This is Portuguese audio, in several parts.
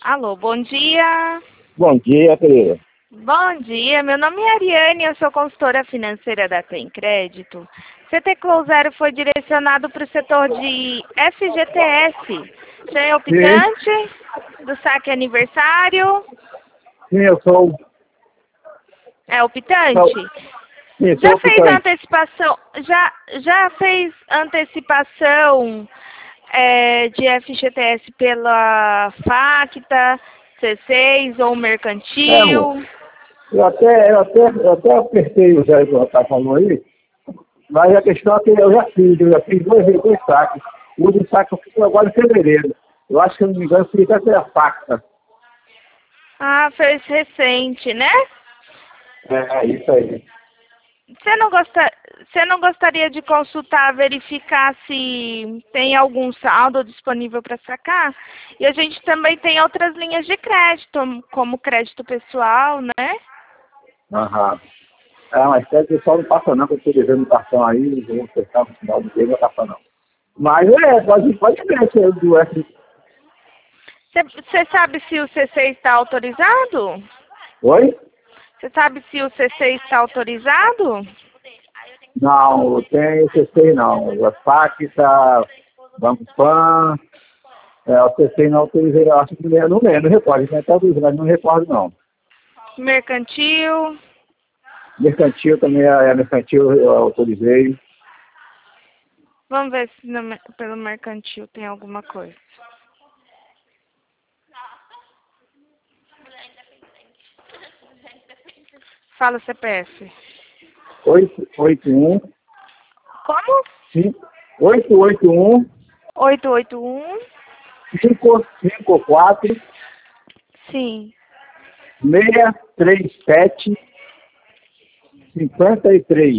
Alô, bom dia. Bom dia, querida. Bom dia, meu nome é Ariane, eu sou consultora financeira da Tem Crédito. CT Clow Zero foi direcionado para o setor de FGTS. Você é optante do saque aniversário? Sim, eu sou. É optante? Sim, sou Já fez optante. antecipação? Já fez antecipação de FGTS pela Facta, C6 ou Amor, Mercantil? eu até apertei o zero que o rapaz falou aí, mas a questão é que eu já fiz dois saques. O último saque eu fiz agora em fevereiro. Eu acho que, se não me engano, fiz até pela Facta. Ah, fez recente, né? É, isso aí. Você não gostaria de consultar, verificar se tem algum saldo disponível para sacar? E a gente também tem outras linhas de crédito, como crédito pessoal, né? Aham. Mas o pessoal não passa não, porque eu estou devendo o cartão aí, eu vou fechar no final do dia, não vai passar não. Mas pode ver se é do F. Você sabe se o C6 está autorizado? Oi? Você sabe se o C6 está autorizado? Não, tem o CC não. O Facta, Banco Pan, o CC não autorizei, eu acho que não recordo, tem até autorizado, não recordo não. Mercantil? Mercantil também, mercantil eu autorizei. Vamos ver se pelo mercantil tem alguma coisa. Fala o CPF. 881 Como? 881 881? 554 Sim. 637 53.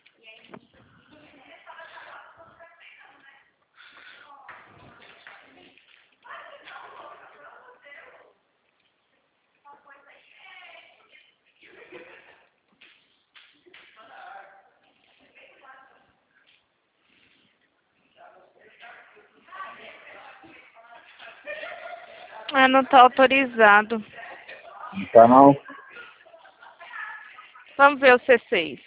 Ah, não está autorizado. Então não. Vamos ver o C6.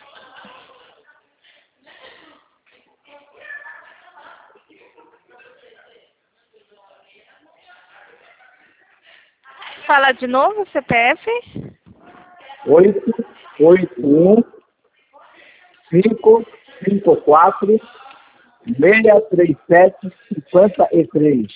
Fala de novo o CPF? 881 554 637 53.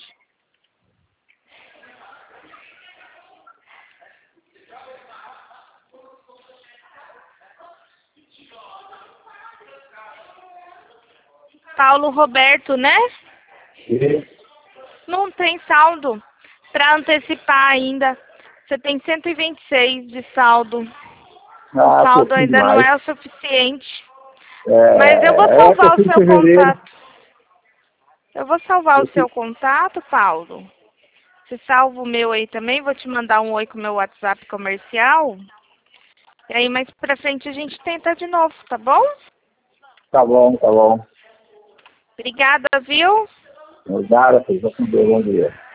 Paulo Roberto, né? E, Não tem saldo para antecipar ainda. Você tem 126 de saldo. O saldo pouquinho ainda não demais. é o suficiente. Mas eu vou Que eu salvar o fiz em seu fevereiro. contato. Eu vou salvar o Eu seu fiz, contato, Paulo. Você salva o meu aí também. Vou te mandar um oi com o meu WhatsApp comercial. E aí mais pra frente a gente tenta de novo, tá bom? tá bom, tá bom. Obrigada, viu? Obrigado, filho. Bom dia.